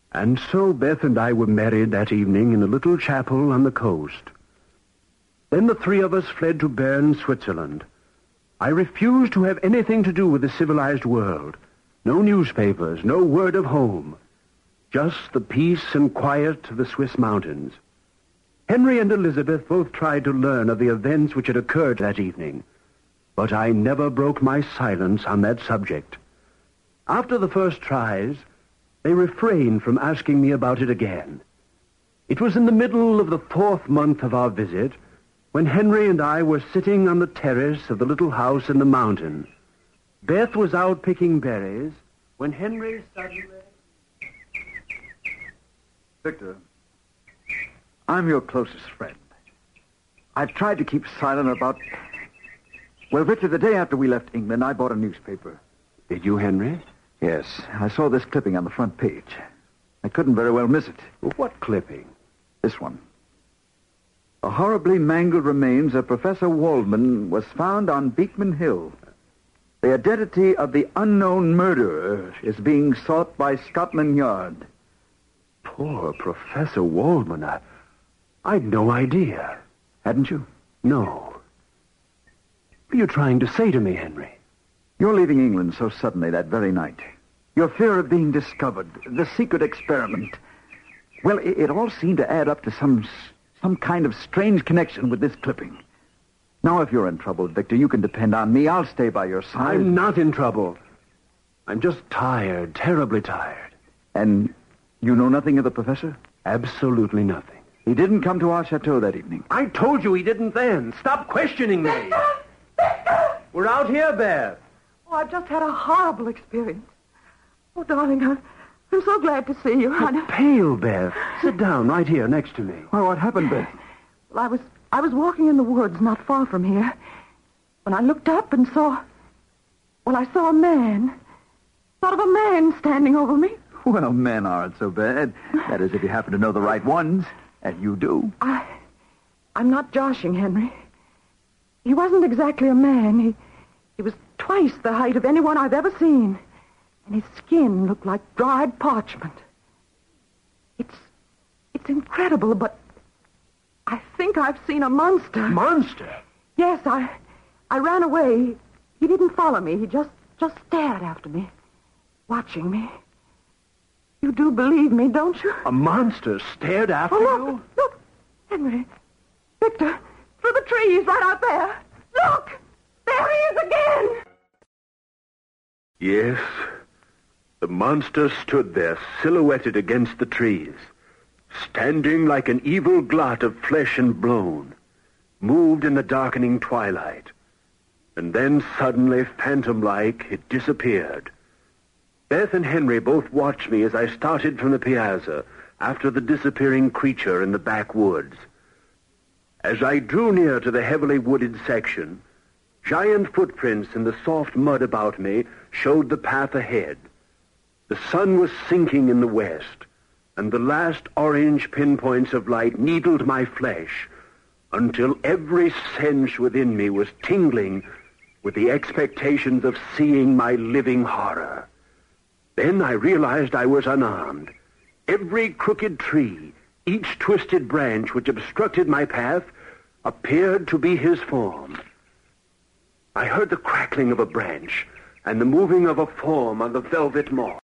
And so Beth and I were married that evening in a little chapel on the coast. Then the three of us fled to Bern, Switzerland. I refused to have anything to do with the civilized world. No newspapers, no word of home. Just the peace and quiet of the Swiss mountains. Henry and Elizabeth both tried to learn of the events which had occurred that evening. But I never broke my silence on that subject. After the first tries, they refrained from asking me about it again. It was in the middle of the 4th month of our visit when Henry and I were sitting on the terrace of the little house in the mountain. Beth was out picking berries when Henry suddenly... Victor, I'm your closest friend. I've tried to keep silent about... Well, Victor, the day after we left England, I bought a newspaper. Did you, Henry? Yes, I saw this clipping on the front page. I couldn't very well miss it. What clipping? This one. The horribly mangled remains of Professor Waldman was found on Beekman Hill. The identity of the unknown murderer is being sought by Scotland Yard. Poor Professor Waldman. I'd no idea. Hadn't you? No. What are you trying to say to me, Henry? You're leaving England so suddenly that very night. Your fear of being discovered, the secret experiment. Well, it all seemed to add up to some kind of strange connection with this clipping. Now, if you're in trouble, Victor, you can depend on me. I'll stay by your side. I'm not in trouble. I'm just tired, terribly tired. And you know nothing of the professor? Absolutely nothing. He didn't come to our chateau that evening. I told you he didn't then. Stop questioning me. Victor! We're out here, Beth. Oh, I've just had a horrible experience. Oh, darling, I'm so glad to see you. You're pale, Beth. Sit down right here next to me. Well, what happened, Beth? Well, I was walking in the woods not far from here when I looked up and saw... Well, I saw a man. Thought of a man standing over me. Well, men aren't so bad. That is, if you happen to know the right ones. And you do. I'm not joshing, Henry. He wasn't exactly a man. He was twice the height of anyone I've ever seen. And his skin looked like dried parchment. It's incredible, but I think I've seen a monster. Monster? Yes, I ran away. He didn't follow me. He just stared after me, watching me. You do believe me, don't you? A monster stared after you? Look, Henry. Victor, through the trees right out there. Look! There he is again! Yes. The monster stood there, silhouetted against the trees, standing like an evil blot of flesh and bone, moved in the darkening twilight. And then suddenly, phantom-like, it disappeared. Beth and Henry both watched me as I started from the piazza after the disappearing creature in the backwoods. As I drew near to the heavily wooded section, giant footprints in the soft mud about me showed the path ahead. The sun was sinking in the west, and the last orange pinpoints of light needled my flesh until every sense within me was tingling with the expectations of seeing my living horror. Then I realized I was unarmed. Every crooked tree, each twisted branch which obstructed my path, appeared to be his form. I heard the crackling of a branch and the moving of a form on the velvet moss.